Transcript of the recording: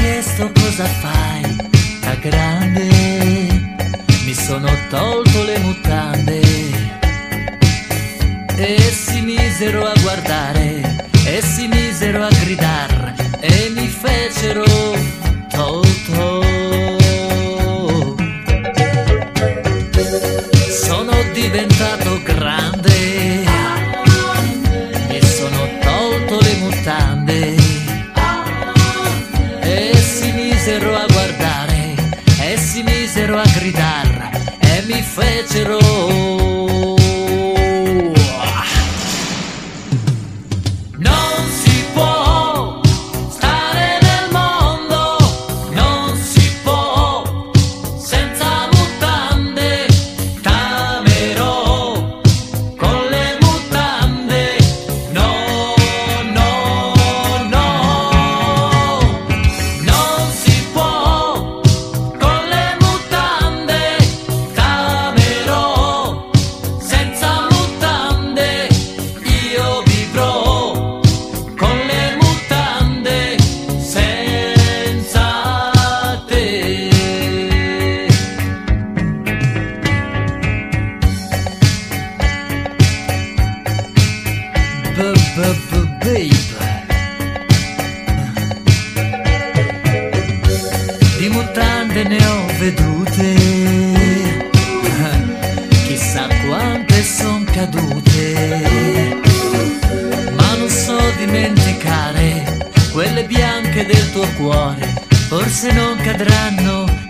chiesto cosa fai da grande, mi sono tolto le mutande e si misero a guardare e si misero a gridar e mi fecero Toto. Sono diventato grande, mi sono tolto le mutande e si misero a guardare e si misero a gridar e mi fecero babe. Di mutande ne ho vedute, chissà quante son cadute, ma non so dimenticare quelle bianche del tuo cuore, forse non cadranno